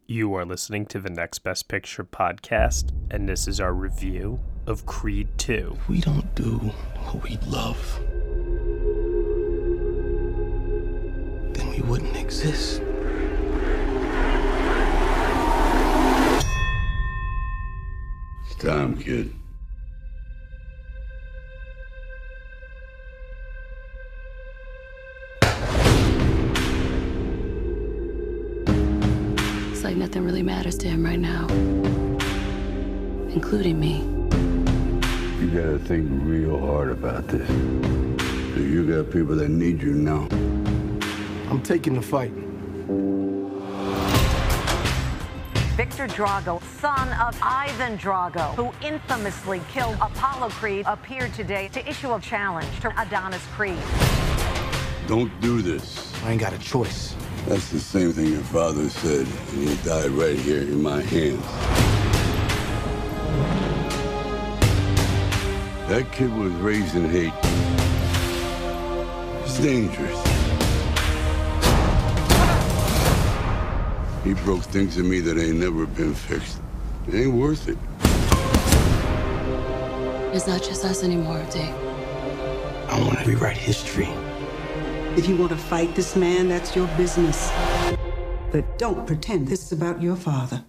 You are listening to the Next Best Picture podcast, and this is our review of Creed 2. We don't do what we love, then we wouldn't exist. It's time, kid. It's like nothing really matters to him right now, including me. You gotta think real hard about this. You got people that need you now. I'm taking the fight. Victor Drago, son of Ivan Drago, who infamously killed Apollo Creed, appeared today to issue a challenge to Adonis Creed. Don't do this. I ain't got a choice. That's the same thing your father said, and he died right here in my hands. That kid was raised in hate. It's dangerous. He broke things in me that ain't never been fixed. It ain't worth it. It's not just us anymore, Dave. I want to rewrite history. If you want to fight this man, that's your business. But don't pretend this is about your father.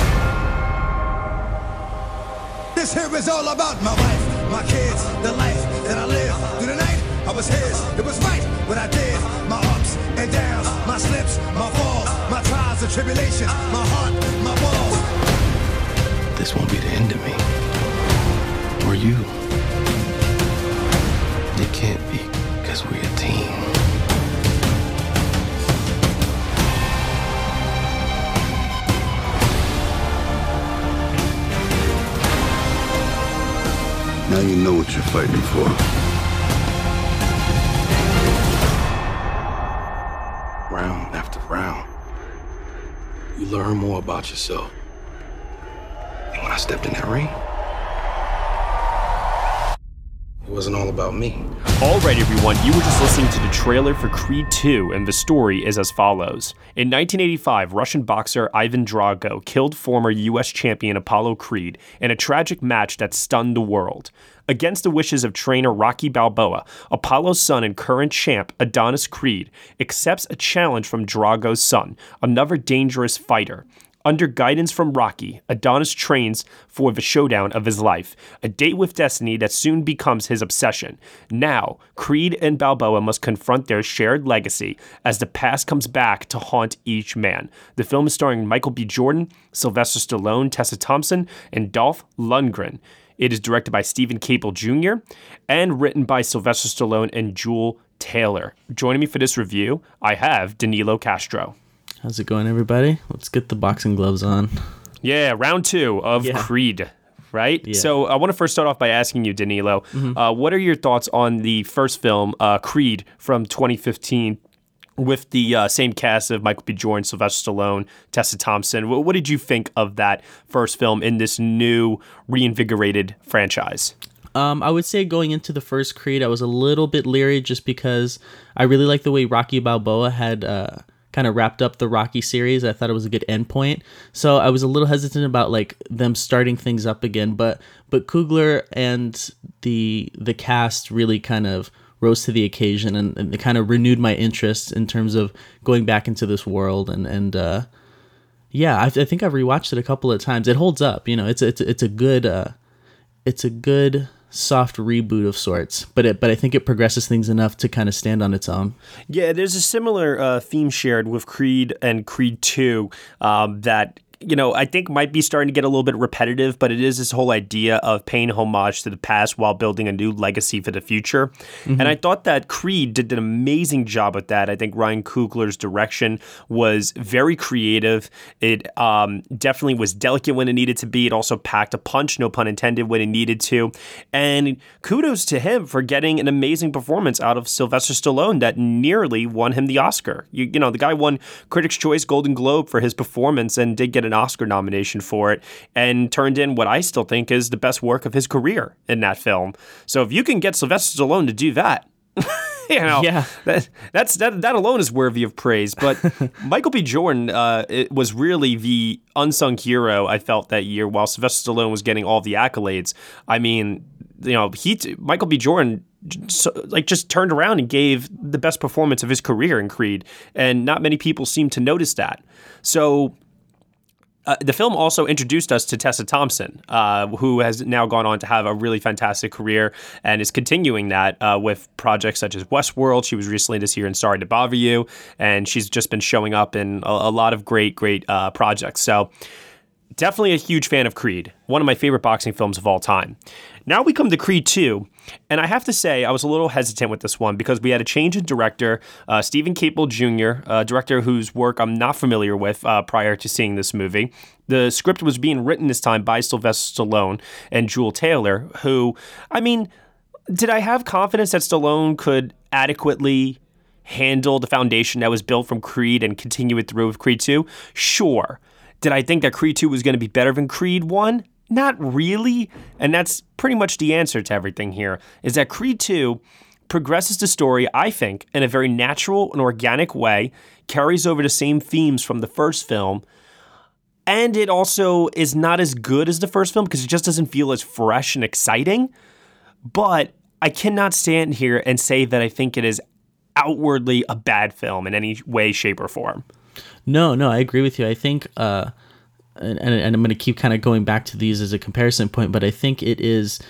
This here is all about my wife, my kids, the life that I live. Through the night, I was his. It was right what I did. My ups and downs, my slips, my falls, my trials and tribulations, my heart, my walls. This won't be the end of me. Or you. It can't be, because we're a team. Now you know what you're fighting for. Round after round, you learn more about yourself. And when I stepped in that ring, it wasn't all about me. All right, everyone, you were just listening to the trailer for Creed 2, and the story is as follows. In 1985, Russian boxer Ivan Drago killed former U.S. champion Apollo Creed in a tragic match that stunned the world. Against the wishes of trainer Rocky Balboa, Apollo's son and current champ Adonis Creed accepts a challenge from Drago's son, another dangerous fighter. Under guidance from Rocky, Adonis trains for the showdown of his life, a date with destiny that soon becomes his obsession. Now, Creed and Balboa must confront their shared legacy as the past comes back to haunt each man. The film is starring Michael B. Jordan, Sylvester Stallone, Tessa Thompson, and Dolph Lundgren. It is directed by Stephen Caple Jr. and written by Sylvester Stallone and Jewel Taylor. Joining me for this review, I have Danilo Castro. How's it going, everybody? Let's get the boxing gloves on. Yeah, round 2 of Creed, right? Yeah. So I want to first start off by asking you, Danilo, what are your thoughts on the first film, Creed, from 2015, with the same cast of Michael B. Jordan, Sylvester Stallone, Tessa Thompson? What did you think of that first film in this new, reinvigorated franchise? I would say going into the first Creed, I was a little bit leery just because I really like the way Rocky Balboa had kind of wrapped up the Rocky series. I thought it was a good endpoint. So I was a little hesitant about like them starting things up again. But Coogler and the cast really kind of rose to the occasion and it kind of renewed my interest in terms of going back into this world. And I think I've rewatched it a couple of times. It holds up. You know, it's a good soft reboot of sorts, but I think it progresses things enough to kind of stand on its own. Yeah, there's a similar theme shared with Creed and Creed 2 that, you know, I think might be starting to get a little bit repetitive, but it is this whole idea of paying homage to the past while building a new legacy for the future. Mm-hmm. And I thought that Creed did an amazing job with that. I think Ryan Coogler's direction was very creative. It definitely was delicate when it needed to be. It also packed a punch, no pun intended, when it needed to. And kudos to him for getting an amazing performance out of Sylvester Stallone that nearly won him the Oscar. You know, the guy won Critics' Choice Golden Globe for his performance and did get an Oscar nomination for it and turned in what I still think is the best work of his career in that film. So if you can get Sylvester Stallone to do that, Yeah. that alone is worthy of praise. But Michael B. Jordan it was really the unsung hero, I felt, that year, while Sylvester Stallone was getting all the accolades. I mean, Michael B. Jordan just turned around and gave the best performance of his career in Creed, and not many people seem to notice that. So the film also introduced us to Tessa Thompson, who has now gone on to have a really fantastic career and is continuing that with projects such as Westworld. She was recently this year in Sorry to Bother You, and she's just been showing up in a lot of great projects. So definitely a huge fan of Creed, one of my favorite boxing films of all time. Now we come to Creed 2, and I have to say I was a little hesitant with this one because we had a change in director, Stephen Caple Jr., a director whose work I'm not familiar with prior to seeing this movie. The script was being written this time by Sylvester Stallone and Jewel Taylor, who, I mean, did I have confidence that Stallone could adequately handle the foundation that was built from Creed and continue it through with Creed 2? Sure. Did I think that Creed 2 was going to be better than Creed 1? Not really. And that's pretty much the answer to everything here, is that Creed 2 progresses the story, I think, in a very natural and organic way, carries over the same themes from the first film, and it also is not as good as the first film because it just doesn't feel as fresh and exciting. But I cannot stand here and say that I think it is outwardly a bad film in any way, shape, or form. No, I agree with you. I think, and I'm going to keep kind of going back to these as a comparison point, but I think it is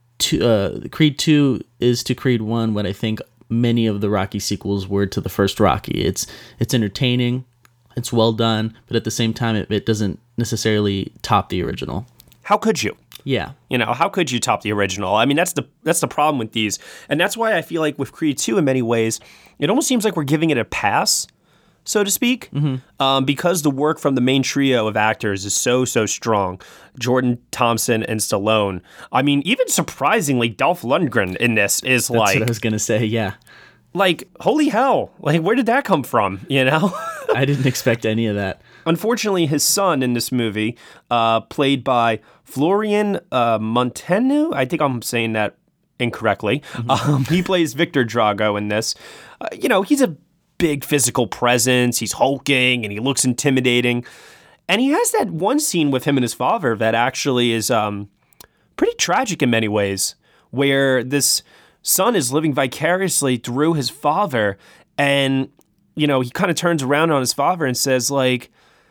Creed 2 is to Creed 1 what I think many of the Rocky sequels were to the first Rocky. It's entertaining, it's well done, but at the same time, it doesn't necessarily top the original. How could you? Yeah. How could you top the original? I mean, that's the problem with these. And that's why I feel like with Creed 2, in many ways, it almost seems like we're giving it a pass, so to speak, because the work from the main trio of actors is so strong. Jordan, Thompson, and Stallone. I mean, even surprisingly, Dolph Lundgren in this is That's what I was going to say, yeah. Like, holy hell. Like, where did that come from, I didn't expect any of that. Unfortunately, his son in this movie, played by Florian Munteanu, I think I'm saying that incorrectly. He plays Victor Drago in this. He's a big physical presence. He's hulking and he looks intimidating. And he has that one scene with him and his father that actually is pretty tragic in many ways, where this son is living vicariously through his father. And, he kind of turns around on his father and says, like,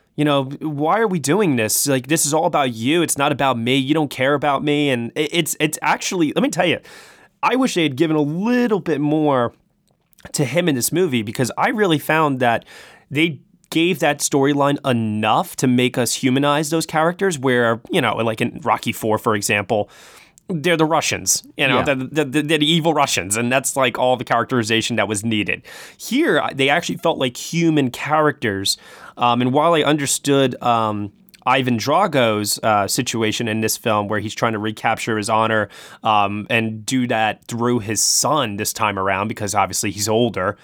why are we doing this? Like, this is all about you. It's not about me. You don't care about me. And it's actually, let me tell you, I wish they had given a little bit more to him in this movie, because I really found that they gave that storyline enough to make us humanize those characters where, like in Rocky IV, for example, they're the Russians, they're the evil Russians, and that's like all the characterization that was needed. Here, they actually felt like human characters, and while I understood Ivan Drago's situation in this film, where he's trying to recapture his honor and do that through his son this time around, because obviously he's older,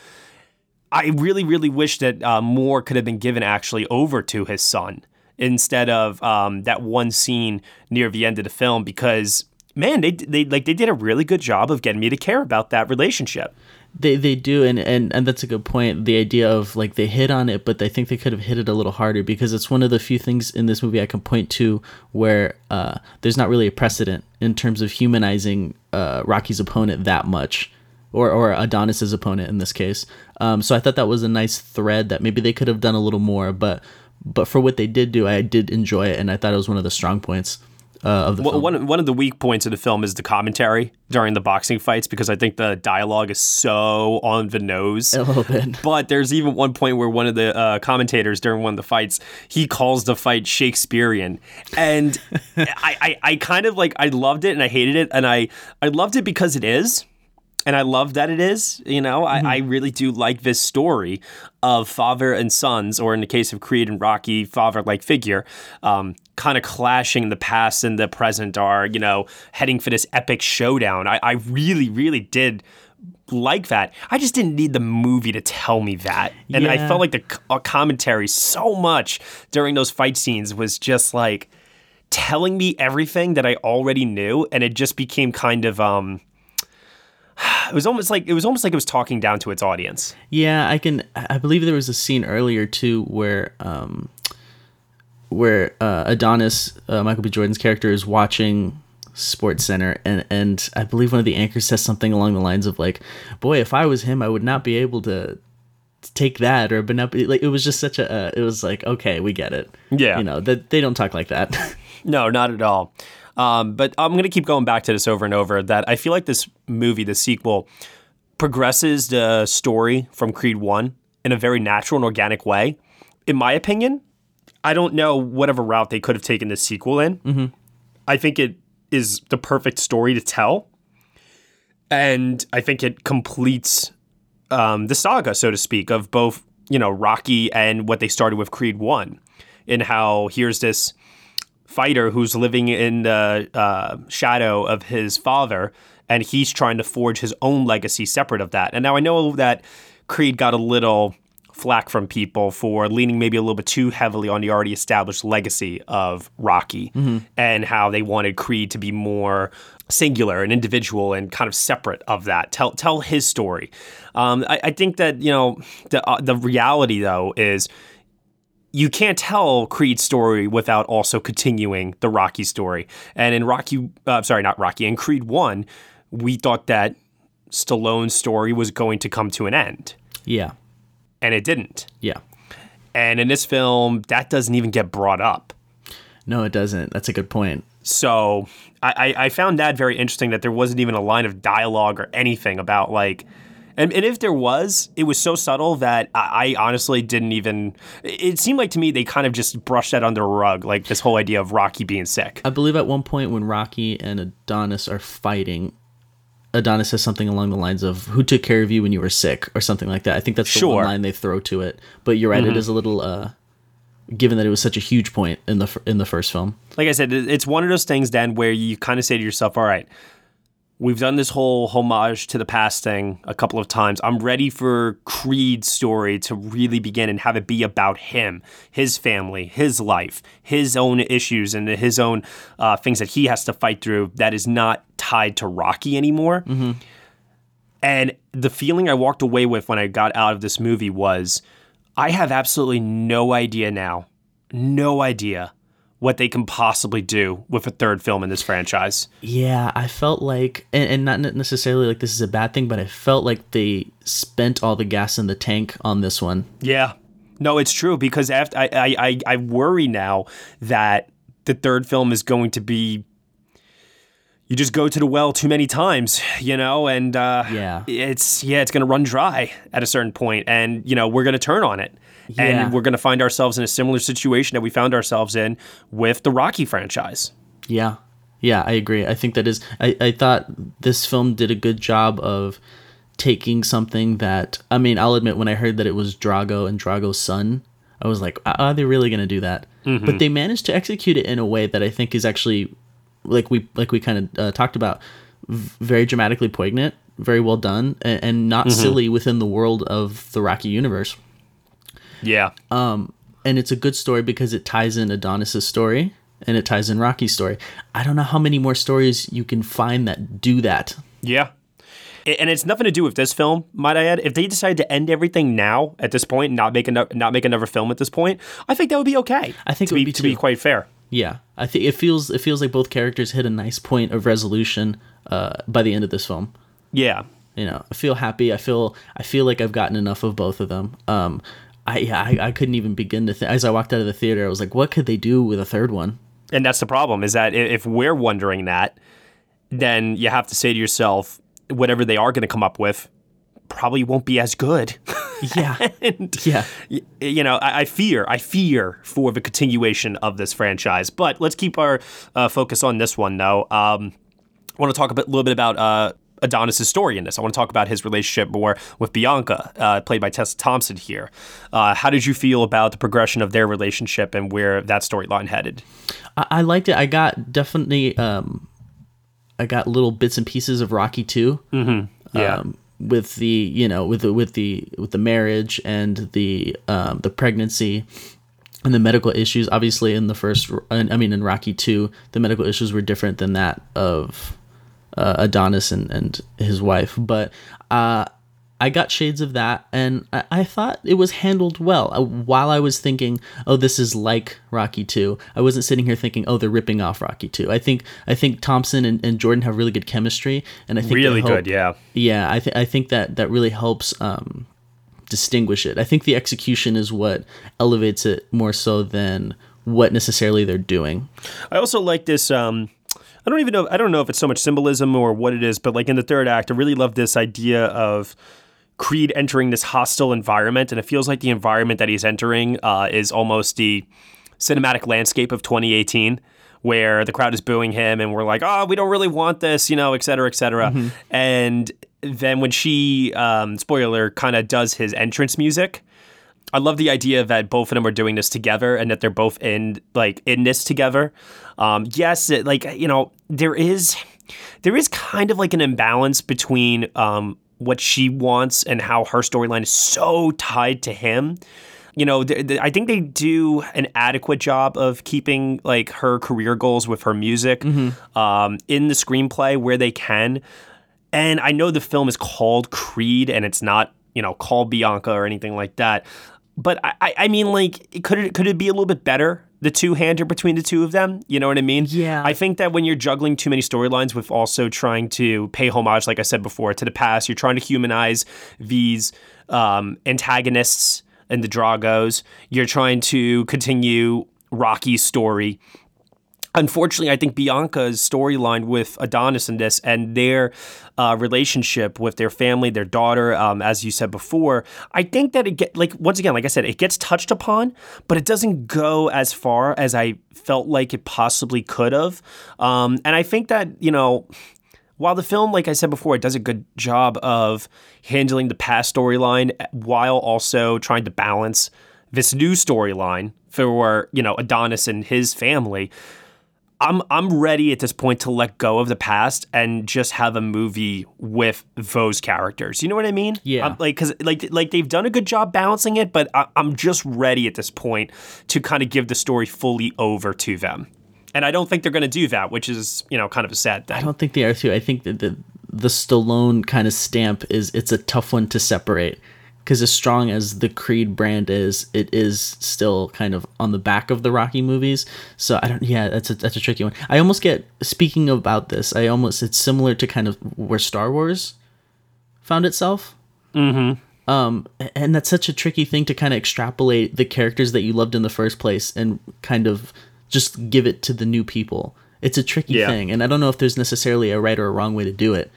I really, really wish that more could have been given actually over to his son instead of that one scene near the end of the film, because man, they did a really good job of getting me to care about that relationship. They do, and that's a good point. The idea of, like, they hit on it, but I think they could have hit it a little harder, because it's one of the few things in this movie I can point to where there's not really a precedent in terms of humanizing Rocky's opponent that much, or Adonis's opponent in this case. So I thought that was a nice thread that maybe they could have done a little more, but for what they did do, I did enjoy it, and I thought it was one of the strong points of the film. One of the weak points of the film is the commentary during the boxing fights, because I think the dialogue is so on the nose. A little bit. But there's even one point where one of the commentators during one of the fights, he calls the fight Shakespearean. And I kind of I loved it and I hated it. And I loved it because it is. And I love that it is, I really do like this story of father and sons, or in the case of Creed and Rocky, father-like figure, kind of clashing. The past and the present are, heading for this epic showdown. I really, really did like that. I just didn't need the movie to tell me that. And I felt like the commentary so much during those fight scenes was just like telling me everything that I already knew. And it just became kind of, it was almost like it was talking down to its audience. Yeah, I believe there was a scene earlier too where Adonis, Michael B. Jordan's character, is watching Sports Center, and I believe one of the anchors says something along the lines of like, "Boy, if I was him, I would not be able to take that," or but not be, like, it was just such a it was like, okay, we get it. Yeah, you know that they don't talk like that. No, not at all. But I'm going to keep going back to this over and over, that I feel like this movie, the sequel, progresses the story from Creed 1 in a very natural and organic way. In my opinion, I don't know whatever route they could have taken this sequel in. Mm-hmm. I think it is the perfect story to tell. And I think it completes the saga, so to speak, of both, Rocky and what they started with Creed 1, in how here's this fighter who's living in the shadow of his father, and he's trying to forge his own legacy separate of that. And now I know that Creed got a little flack from people for leaning maybe a little bit too heavily on the already established legacy of Rocky, and how they wanted Creed to be more singular and individual and kind of separate of that. Tell his story. I think that, the reality, though, is you can't tell Creed's story without also continuing the Rocky story. And in in Creed 1, we thought that Stallone's story was going to come to an end. Yeah. And it didn't. Yeah. And in this film, that doesn't even get brought up. No, it doesn't. That's a good point. So I found that very interesting, that there wasn't even a line of dialogue or anything about like, and if there was, it was so subtle that I honestly didn't even, it seemed like to me they kind of just brushed that under a rug, like this whole idea of Rocky being sick. I believe at one point when Rocky and Adonis are fighting, Adonis says something along the lines of, "Who took care of you when you were sick?" or something like that. I think that's the one line they throw to it. But you're right, it is a little, given that it was such a huge point in the first film. Like I said, it's one of those things then where you kind of say to yourself, all right, we've done this whole homage to the past thing a couple of times. I'm ready for Creed's story to really begin and have it be about him, his family, his life, his own issues, and his own things that he has to fight through that is not tied to Rocky anymore. Mm-hmm. And the feeling I walked away with when I got out of this movie was, I have absolutely no idea what they can possibly do with a third film in this franchise. Yeah, I felt like, and not necessarily like this is a bad thing, but I felt like they spent all the gas in the tank on this one. Yeah. No, it's true, because after I worry now that the third film is going to be, you just go to the well too many times, and it's going to run dry at a certain point, and, we're going to turn on it. Yeah. And we're going to find ourselves in a similar situation that we found ourselves in with the Rocky franchise. Yeah. Yeah, I agree. I think that is, I thought this film did a good job of taking something that, I mean, I'll admit, when I heard that it was Drago and Drago's son, I was like, are they really going to do that? Mm-hmm. But they managed to execute it in a way that I think is actually, like we kind of talked about, very dramatically poignant, very well done, and not silly within the world of the Rocky universe. Yeah. And it's a good story because it ties in Adonis's story and it ties in Rocky's story. I don't know how many more stories you can find that do that. Yeah. And it's nothing to do with this film, might I add. If they decide to end everything now at this point and not make another film at this point, I think that would be okay. I think to be quite fair. Yeah. I think it feels like both characters hit a nice point of resolution by the end of this film. Yeah. I feel happy. I feel like I've gotten enough of both of them. I couldn't even begin to think. As I walked out of the theater, I was like, what could they do with a third one? And that's the problem, is that if we're wondering that, then you have to say to yourself, whatever they are going to come up with probably won't be as good. Yeah. I fear for the continuation of this franchise. But let's keep our focus on this one, though. I want to talk a little bit about Adonis' story in this. I want to talk about his relationship more with Bianca, played by Tessa Thompson here. How did you feel about the progression of their relationship and where that storyline headed? I liked it. I got definitely, I got little bits and pieces of Rocky 2. Mm-hmm. Yeah. With the, with the marriage and the pregnancy and the medical issues. Obviously in Rocky 2, the medical issues were different than that of Adonis and his wife. But I got shades of that, and I thought it was handled well. While I was thinking, oh, this is like Rocky 2, I wasn't sitting here thinking, oh, they're ripping off Rocky 2. I think Thompson and Jordan have really good chemistry, and I think really good, yeah. Yeah, I think that really helps distinguish it. I think the execution is what elevates it more so than what necessarily they're doing. I also like this. I don't know if it's so much symbolism or what it is, but like in the third act, I really love this idea of Creed entering this hostile environment, and it feels like the environment that he's entering is almost the cinematic landscape of 2018, where the crowd is booing him, and we're like, oh, we don't really want this, et cetera, et cetera. Mm-hmm. And then when she, spoiler, kind of does his entrance music, I love the idea that both of them are doing this together and that they're both in this together. Yes, there is kind of like an imbalance between what she wants and how her storyline is so tied to him. I think they do an adequate job of keeping like her career goals with her music in the screenplay where they can. And I know the film is called Creed and it's not, called Bianca or anything like that. But I mean, like, could it be a little bit better, the two-hander between the two of them? You know what I mean? Yeah. I think that when you're juggling too many storylines with also trying to pay homage, like I said before, to the past, you're trying to humanize these antagonists and the Dragos. You're trying to continue Rocky's story. Unfortunately, I think Bianca's storyline with Adonis in this and their relationship with their family, their daughter, as you said before, I think that once again, like I said, it gets touched upon, but it doesn't go as far as I felt like it possibly could have. And I think that, while the film, like I said before, it does a good job of handling the past storyline while also trying to balance this new storyline for, Adonis and his family. I'm ready at this point to let go of the past and just have a movie with those characters. You know what I mean? Yeah. Because they've done a good job balancing it, but I'm just ready at this point to kind of give the story fully over to them. And I don't think they're going to do that, which is, kind of a sad thing. I don't think they are too. I think that the Stallone kind of stamp it's a tough one to separate. Because as strong as the Creed brand is, it is still kind of on the back of the Rocky movies. So that's a tricky one. I almost get, speaking about this, it's similar to kind of where Star Wars found itself. Mm-hmm. And that's such a tricky thing to kind of extrapolate the characters that you loved in the first place and kind of just give it to the new people. It's a tricky thing. And I don't know if there's necessarily a right or a wrong way to do it.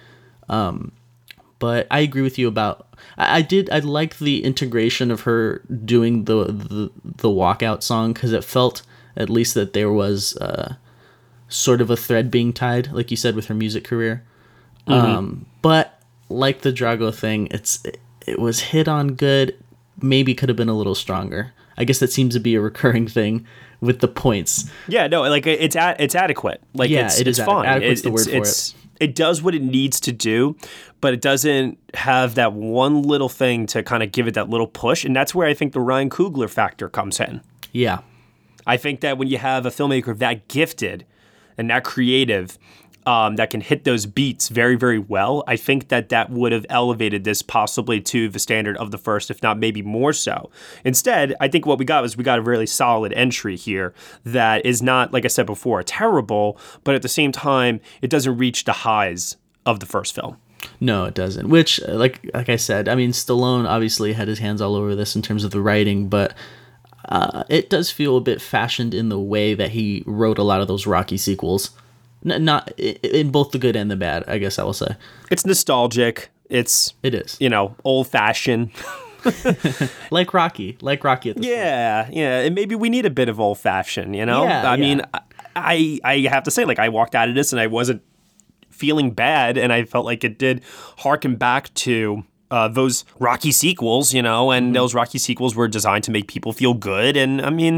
But I agree with you about. I liked the integration of her doing the walkout song because it felt at least that there was sort of a thread being tied, like you said, with her music career. Mm-hmm. But like the Drago thing, it was hit on good. Maybe could have been a little stronger. I guess that seems to be a recurring thing with the points. Yeah, no, like it's adequate. Like it's fine. Adequate's the word for it. It does what it needs to do, but it doesn't have that one little thing to kind of give it that little push. And that's where I think the Ryan Coogler factor comes in. Yeah. I think that when you have a filmmaker that gifted and that creative, that can hit those beats very, very well, I think that would have elevated this possibly to the standard of the first, if not maybe more so. Instead, I think what we got a really solid entry here that is not, like I said before, terrible, but at the same time, it doesn't reach the highs of the first film. No, it doesn't. Which, like I said, I mean, Stallone obviously had his hands all over this in terms of the writing, but it does feel a bit fashioned in the way that he wrote a lot of those Rocky sequels. Not in both the good and the bad, I guess I will say. It's nostalgic. It is. Old fashioned. like Rocky at this point. Yeah. And maybe we need a bit of old fashioned, I mean, I have to say, like, I walked out of this and I wasn't feeling bad, and I felt like it did harken back to those Rocky sequels, and those Rocky sequels were designed to make people feel good. And I mean,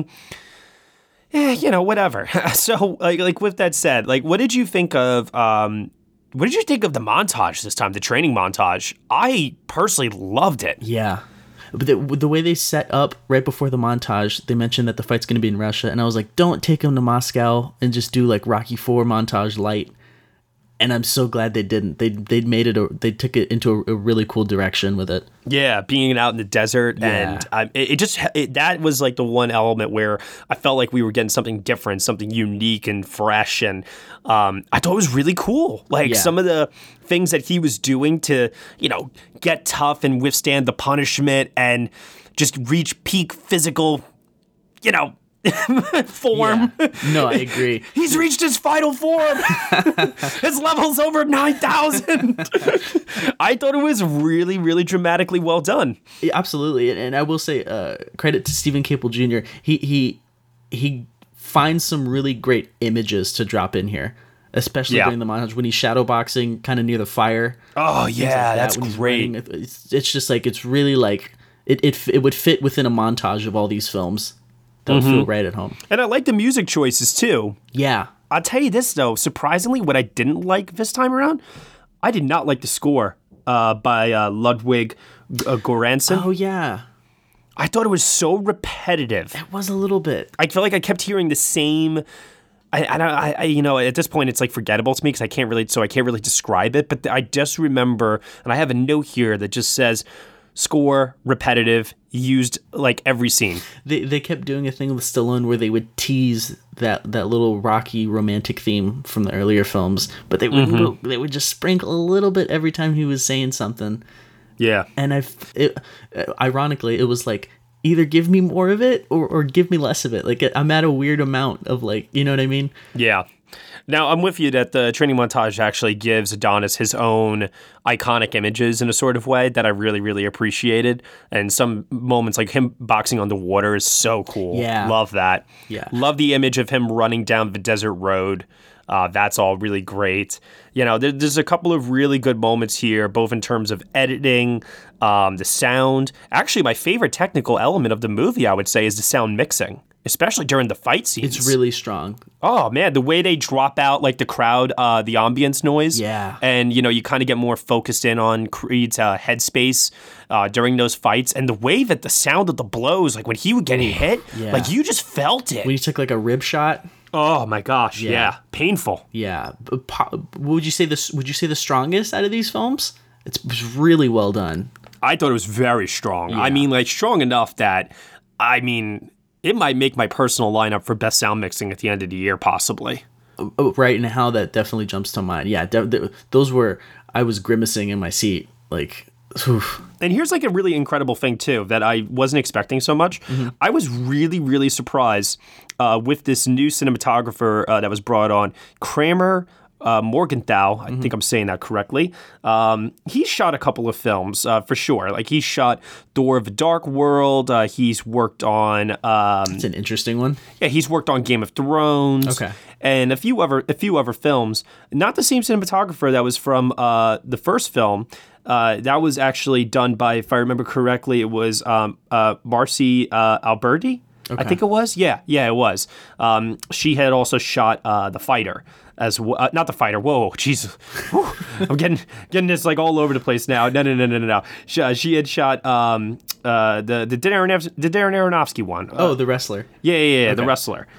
whatever. So, like with that said, like, what did you think of the montage this time, the training montage? I personally loved it. Yeah. But the way they set up right before the montage, they mentioned that the fight's going to be in Russia, and I was like, don't take him to Moscow and just do like Rocky IV montage light. And I'm so glad they didn't. They made it. They took it into a really cool direction with it. Yeah, being out in the desert, Yeah. and that was like the one element where I felt like we were getting something different, something unique and fresh, and I thought it was really cool. Like Yeah. some of the things that he was doing to, get tough and withstand the punishment and just reach peak physical, form. Yeah. No, I agree. He's reached his final form. His level's over 9,000. I thought it was really, really dramatically well done. Yeah, absolutely, and I will say credit to Stephen Caple Jr. He finds some really great images to drop in here, especially during the montage when he's shadowboxing kind of near the fire. Oh things yeah, like that, that's when he's great. running. It's just like it's really like it would fit within a montage of all these films. That would feel right at home. And I like the music choices too. Yeah. I'll tell you this though, surprisingly, what I didn't like this time around, I did not like the score by Ludwig Göransson. Oh yeah. I thought it was so repetitive. It was a little bit. I feel like I kept hearing the same. I at this point it's like forgettable to me because I can't really describe it. But I just remember, and I have a note here that just says, score repetitive, used like every scene. They kept doing a thing with Stallone where they would tease that little Rocky romantic theme from the earlier films, but they would just sprinkle a little bit every time he was saying something. Yeah. And ironically, it was like, either give me more of it or give me less of it. Like I'm at a weird amount of like, you know what I mean? Yeah. Now, I'm with you that the training montage actually gives Adonis his own iconic images in a sort of way that I really, really appreciated. And some moments like him boxing on the water is so cool. Yeah. Love that. Yeah. Love the image of him running down the desert road. That's all really great. There's a couple of really good moments here, both in terms of editing, the sound. Actually, my favorite technical element of the movie, I would say, is the sound mixing, especially during the fight scenes. It's really strong. Oh, man, the way they drop out, like, the crowd, the ambience noise. Yeah. And, you kind of get more focused in on Creed's headspace during those fights. And the way that the sound of the blows, like, when he would get hit, yeah. like, you just felt it. When he took like a rib shot. Oh, my gosh, Yeah. yeah. Painful. Yeah. Would you say the strongest out of these films? It was really well done. I thought it was very strong. Yeah. I mean, like, strong enough that, it might make my personal lineup for best sound mixing at the end of the year, possibly. Oh, right, and how that definitely jumps to mind. Yeah, those were, I was grimacing in my seat. Like, oof. And here's like a really incredible thing too that I wasn't expecting so much. I was really, really surprised with this new cinematographer that was brought on, Kramer Morgenthau. I think I'm saying that correctly. He shot a couple of films for sure. Like he shot Thor of the Dark World. He's worked on. It's an interesting one. Yeah, he's worked on Game of Thrones. Okay. And a few other films. Not the same cinematographer that was from the first film. That was actually done by, if I remember correctly, it was Marcy Alberti. Okay. I think it was. Yeah, it was. She had also shot The Fighter as well. Not The Fighter. Whoa, jeez. I'm getting this like all over the place now. No. She had shot the Darren Aronofsky one. Oh, The Wrestler. Yeah, Okay. The Wrestler.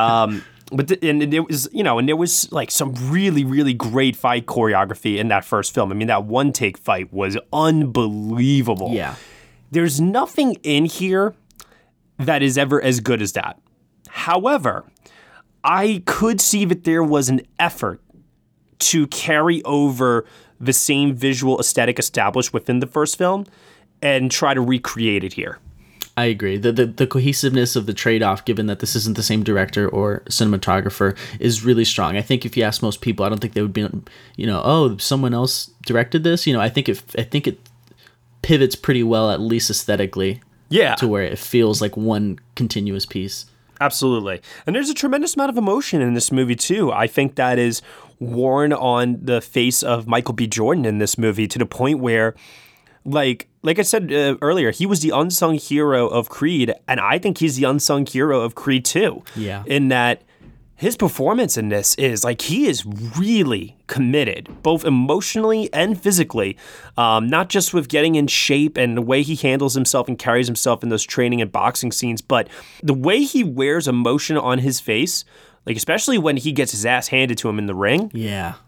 And there was like some really, really great fight choreography in that first film. I mean, that one take fight was unbelievable. Yeah. There's nothing in here that is ever as good as that. However, I could see that there was an effort to carry over the same visual aesthetic established within the first film and try to recreate it here. I agree. The cohesiveness of the trade-off, given that this isn't the same director or cinematographer, is really strong. I think if you ask most people, I don't think they would be, oh, someone else directed this. I think it pivots pretty well, at least aesthetically. Yeah. To where it feels like one continuous piece. Absolutely. And there's a tremendous amount of emotion in this movie, too. I think that is worn on the face of Michael B. Jordan in this movie to the point where, like I said earlier, he was the unsung hero of Creed, and I think he's the unsung hero of Creed 2. Yeah. In that his performance in this is like he is really committed, both emotionally and physically, not just with getting in shape and the way he handles himself and carries himself in those training and boxing scenes, but the way he wears emotion on his face, like especially when he gets his ass handed to him in the ring. Yeah.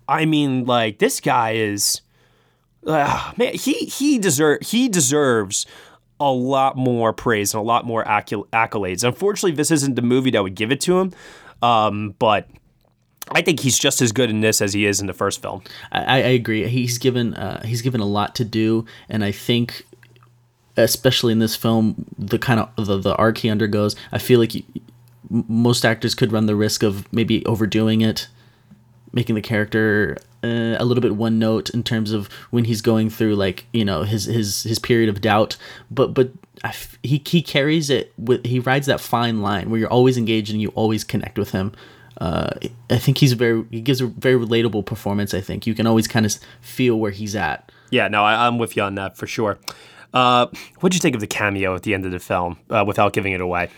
I mean, like, this guy is, man, he deserves a lot more praise and a lot more accolades. Unfortunately, this isn't the movie that would give it to him, but I think he's just as good in this as he is in the first film. I agree. He's given a lot to do, and I think, especially in this film, the kind of the arc he undergoes, I feel like most actors could run the risk of maybe overdoing it, making the character a little bit one note in terms of when he's going through, like, you know, his period of doubt. But he carries it with, he rides that fine line where you're always engaged and you always connect with him. I think he gives a very relatable performance. I think you can always kind of feel where he's at. Yeah, no, I'm with you on that for sure. What'd you think of the cameo at the end of the film, without giving it away?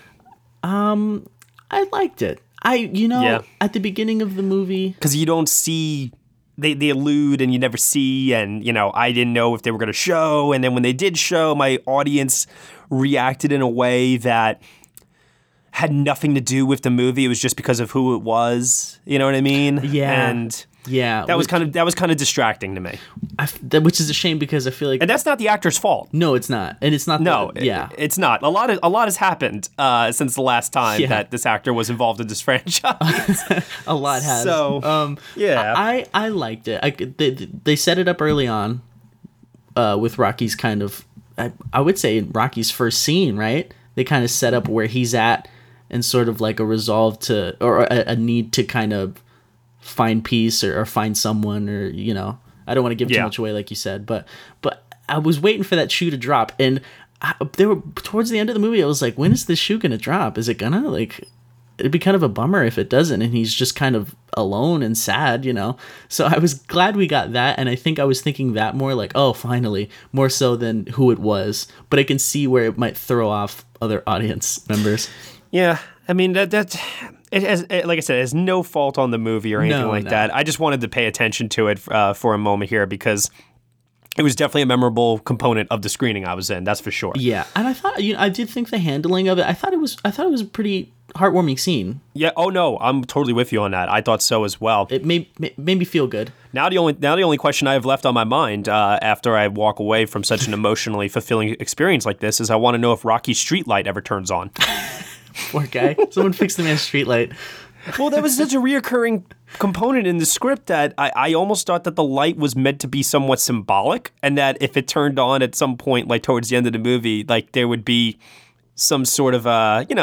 I liked it. At the beginning of the movie, because you don't see, they allude and you never see, and, you know, I didn't know if they were going to show, and then when they did show, my audience reacted in a way that had nothing to do with the movie. It was just because of who it was. You know what I mean? Yeah. And yeah, that was kind of distracting to me. Which is a shame, because I feel like, and that's not the actor's fault. No, it's not, and it's not. It's not. A lot has happened since the last time that this actor was involved in this franchise. A lot has. So yeah, I liked it. They set it up early on, with Rocky's kind of, I would say, Rocky's first scene. Right, they kind of set up where he's at, and sort of like a resolve to, or a need to kind of find peace or find someone, or, you know, I don't want to give too much away, like you said, but I was waiting for that shoe to drop, and towards the end of the movie, I was like, when is this shoe gonna drop? Is it gonna, like, it'd be kind of a bummer if it doesn't, and he's just kind of alone and sad, you know? So I was glad we got that, and I think I was thinking that more like, oh, finally, more so than who it was, but I can see where it might throw off other audience members. Yeah, I mean, that it has, like I said, it has no fault on the movie or anything that. I just wanted to pay attention to it for a moment here, because it was definitely a memorable component of the screening I was in. That's for sure. Yeah, and I thought, I did think the handling of it, I thought it was a pretty heartwarming scene. Yeah. Oh no, I'm totally with you on that. I thought so as well. It made me feel good. Now the only question I have left on my mind after I walk away from such an emotionally fulfilling experience like this is, I want to know if Rocky's streetlight ever turns on. Poor guy. Someone fixed the man's streetlight. Well, that was such a reoccurring component in the script that I almost thought that the light was meant to be somewhat symbolic, and that if it turned on at some point, like towards the end of the movie, like there would be some sort of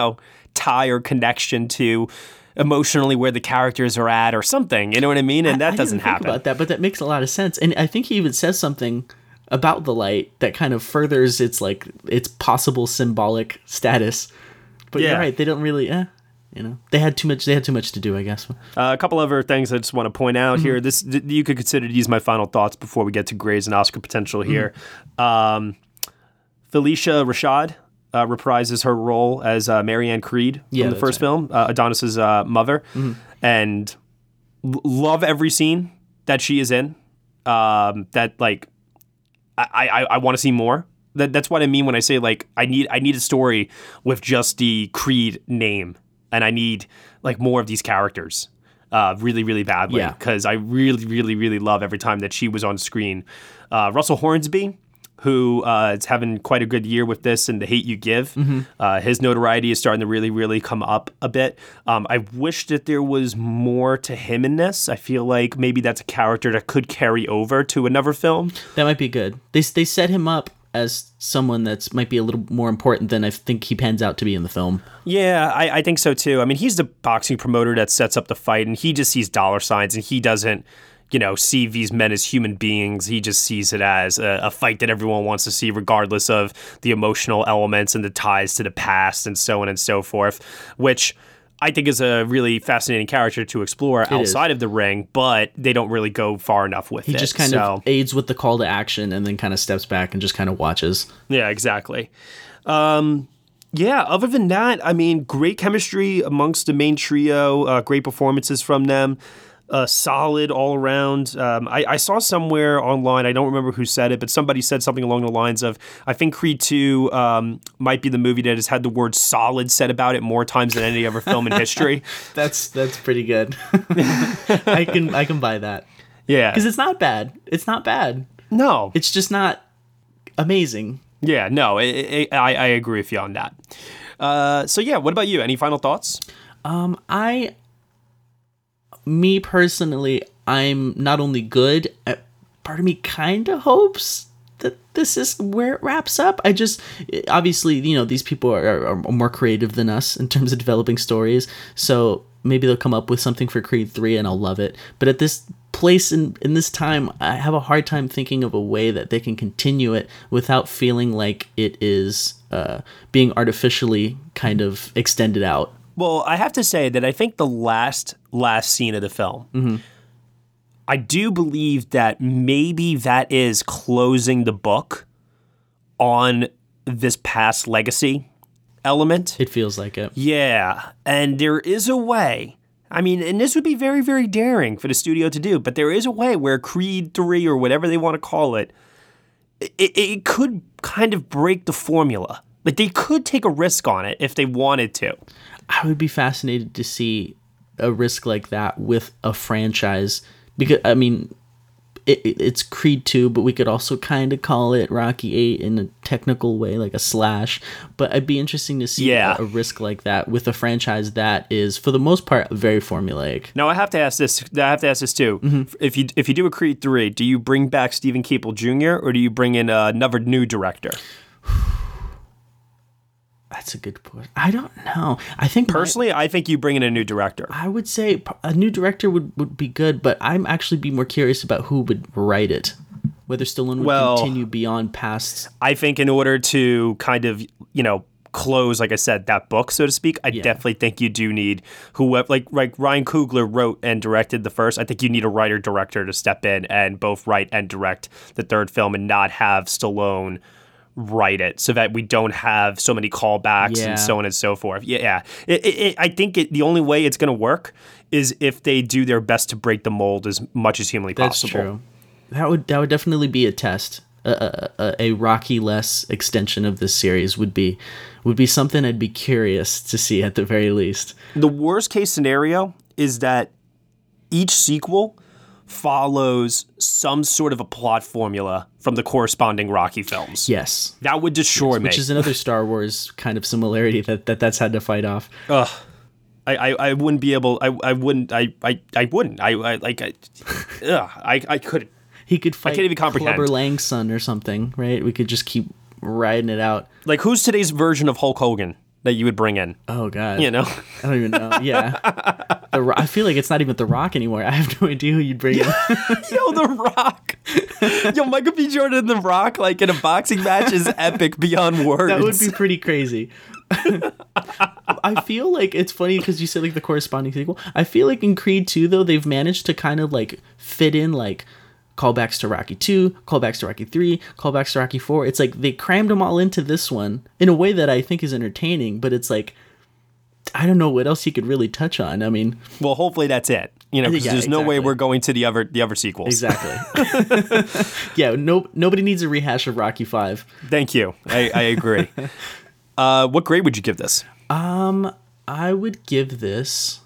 tie or connection to emotionally where the characters are at or something. You know what I mean? And that doesn't happen. About that, but that makes a lot of sense. And I think he even says something about the light that kind of furthers its possible symbolic status. But you're right, they don't really, they had too much to do, I guess. A couple other things I just want to point out here. This, you could consider these my final thoughts before we get to grades and Oscar potential here. Felicia Rashad reprises her role as Marianne Creed from the first film, Adonis's mother, and love every scene that she is in. That, like, I want to see more. That's what I mean when I say, like, I need a story with just the Creed name, and I need, like, more of these characters really, really badly, because I really, really, really love every time that she was on screen. Russell Hornsby, who is having quite a good year with this and The Hate You Give. His notoriety is starting to really, really come up a bit. I wish that there was more to him in this. I feel like maybe that's a character that could carry over to another film. That might be good. They set him up as someone that's might be a little more important than I think he pans out to be in the film. Yeah, I think so too. I mean, he's the boxing promoter that sets up the fight, and he just sees dollar signs, and he doesn't, see these men as human beings. He just sees it as a fight that everyone wants to see, regardless of the emotional elements and the ties to the past and so on and so forth, which I think is a really fascinating character to explore outside of the ring, but they don't really go far enough with it. He just kind of aids with the call to action and then kind of steps back and just kind of watches. Yeah, exactly. Other than that, I mean, great chemistry amongst the main trio, great performances from them. Solid all around. I saw somewhere online, I don't remember who said it, but somebody said something along the lines of, I think Creed 2 might be the movie that has had the word solid said about it more times than any other film in history. That's pretty good. I can buy that. Yeah. Because it's not bad. It's not bad. No. It's just not amazing. Yeah, no, I agree with you on that. So yeah, what about you? Any final thoughts? Me personally, I'm not only good, part of me kind of hopes that this is where it wraps up. Obviously, these people are more creative than us in terms of developing stories, so maybe they'll come up with something for Creed 3 and I'll love it. But at this place in this time, I have a hard time thinking of a way that they can continue it without feeling like it is being artificially kind of extended out. Well, I have to say that I think the last scene of the film, I do believe that maybe that is closing the book on this past legacy element. It feels like it. Yeah, and there is a way. I mean, and this would be very, very daring for the studio to do, but there is a way where Creed 3 or whatever they want to call it, it could kind of break the formula. Like, they could take a risk on it if they wanted to. I would be fascinated to see a risk like that with a franchise, because, I mean, it's Creed 2, but we could also kind of call it Rocky 8 in a technical way, like a slash. But I'd be interesting to see a risk like that with a franchise that is, for the most part, very formulaic. Now, I have to ask this too. Mm-hmm. If you do a Creed 3, do you bring back Stephen Caple Jr. or do you bring in another new director? That's a good point. I don't know. I think personally, I think you bring in a new director. I would say a new director would be good, but I'm actually be more curious about who would write it. Whether Stallone would continue beyond past. I think in order to kind of, close, like I said, that book, so to speak, I definitely think you do need whoever, like Ryan Coogler wrote and directed the first. I think you need a writer-director to step in and both write and direct the third film and not have Stallone write it, so that we don't have so many callbacks and so on and so forth. Yeah. I think the only way it's going to work is if they do their best to break the mold as much as humanly possible. That's true. That would definitely be a test. A Rocky-less extension of this series would be something I'd be curious to see at the very least. The worst case scenario is that each sequel follows some sort of a plot formula from the corresponding Rocky films. Yes. That would destroy me. Which is another Star Wars kind of similarity that's had to fight off. Ugh. I wouldn't be able, I wouldn't, I couldn't. He could fight I can't even comprehend. Clubber Lang's son or something, right? We could just keep riding it out. Like, who's today's version of Hulk Hogan that you would bring in? Oh, God. I don't even know. Yeah. I feel like it's not even The Rock anymore. I have no idea who you'd bring in. Yo, The Rock. Yo, Michael B. Jordan and The Rock, like, in a boxing match is epic beyond words. That would be pretty crazy. I feel like it's funny because you said, like, the corresponding sequel. I feel like in Creed 2, though, they've managed to kind of, like, fit in, like, callbacks to Rocky 2, callbacks to Rocky 3, callbacks to Rocky 4. It's like they crammed them all into this one in a way that I think is entertaining, but it's like, I don't know what else you could really touch on. I mean... Well, hopefully that's it. Because there's no way we're going to the other sequels. Exactly. Yeah, nobody needs a rehash of Rocky 5. Thank you. I agree. What grade would you give this? I would give this...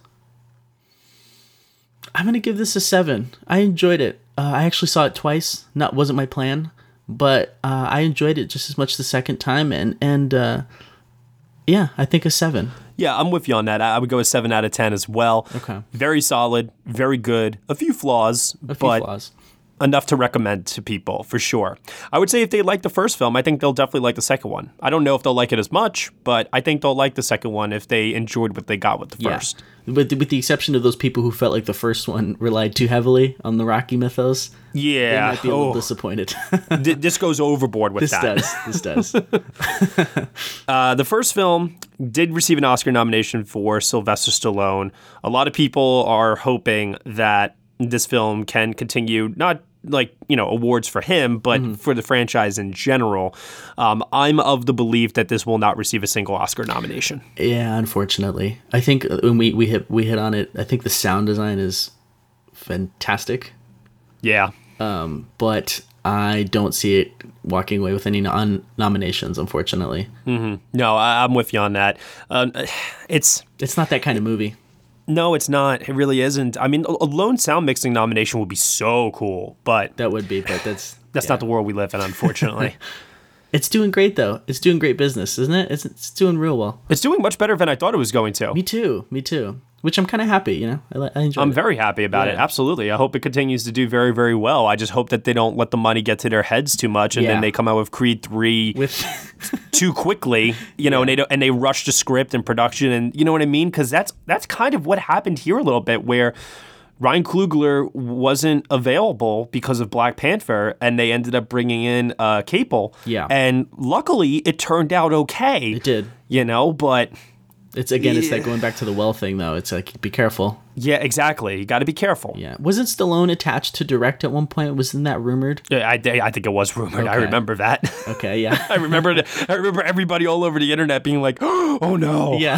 I'm going to give this a 7. I enjoyed it. I actually saw it twice. Wasn't my plan, but I enjoyed it just as much the second time, and yeah, I think a 7. Yeah, I'm with you on that. I would go a 7 out of 10 as well. Okay. Very solid, very good. A few flaws, but enough to recommend to people for sure. I would say if they like the first film, I think they'll definitely like the second one. I don't know if they'll like it as much, but I think they'll like the second one if they enjoyed what they got with the first. With the exception of those people who felt like the first one relied too heavily on the Rocky mythos. Yeah. They might be a little disappointed. This goes overboard with that. This does. The first film did receive an Oscar nomination for Sylvester Stallone. A lot of people are hoping that this film can continue, not awards for him, but for the franchise in general. I'm of the belief that this will not receive a single Oscar nomination. Yeah, unfortunately. I think when we hit on it, I think the sound design is fantastic. Yeah. But I don't see it walking away with any nominations, unfortunately. Mm-hmm. No, I'm with you on that. It's not that kind of movie. No, it's not. It really isn't. I mean, a lone sound mixing nomination would be so cool, but That would be, but that's not the world we live in, unfortunately. It's doing great though. It's doing great business, isn't it? It's doing real well. It's doing much better than I thought it was going to. Me too. Which I'm kind of happy, you know. I enjoy. I'm very happy about it. Absolutely. I hope it continues to do very, very well. I just hope that they don't let the money get to their heads too much, and then they come out with Creed 3 too quickly, you know, and they rush the script and production, and you know what I mean? Because that's kind of what happened here a little bit, where Ryan Coogler wasn't available because of Black Panther, and they ended up bringing in Capel. Yeah. And luckily, it turned out okay. It did. You know, but it's that going back to the well thing, though. It's like, be careful. Yeah, exactly. You got to be careful. Yeah. Wasn't Stallone attached to direct at one point? Wasn't that rumored? Yeah, I think it was rumored. Okay. I remember that. Okay, yeah. I remember everybody all over the internet being like, oh no. Yeah.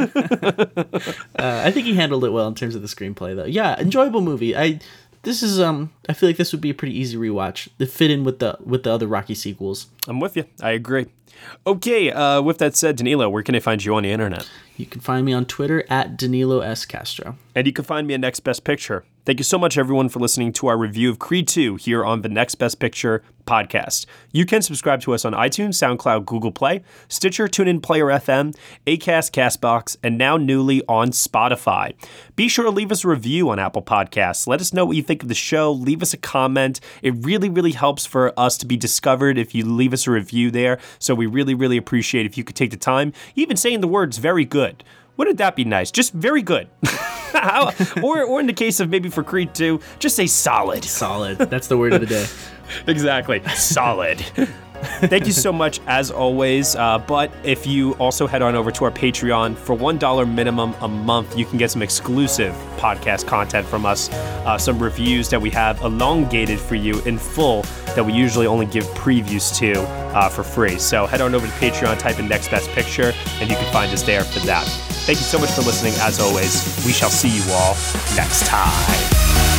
I think he handled it well in terms of the screenplay, though. Yeah, enjoyable movie. I feel like this would be a pretty easy rewatch. It fit in with the other Rocky sequels. I'm with you. I agree. Okay, with that said, Danilo, where can I find you on the internet? You can find me on Twitter at Danilo S. Castro. And you can find me at Next Best Picture. Thank you so much, everyone, for listening to our review of Creed 2 here on the Next Best Picture podcast. You can subscribe to us on iTunes, SoundCloud, Google Play, Stitcher, TuneIn, Player FM, Acast, CastBox, and now newly on Spotify. Be sure to leave us a review on Apple Podcasts. Let us know what you think of the show. Leave us a comment. It really, really helps for us to be discovered if you leave us a review there. So we really, really appreciate if you could take the time, even saying the words very good. Wouldn't that be nice? Just very good. or in the case of maybe for Creed 2, just say solid. Solid. That's the word of the day. Exactly. Solid. Thank you so much, as always. But if you also head on over to our Patreon, for $1 minimum a month, you can get some exclusive podcast content from us, some reviews that we have elongated for you in full that we usually only give previews to for free. So head on over to Patreon, type in Next Best Picture, and you can find us there for that. Thank you so much for listening. As always, we shall see you all next time.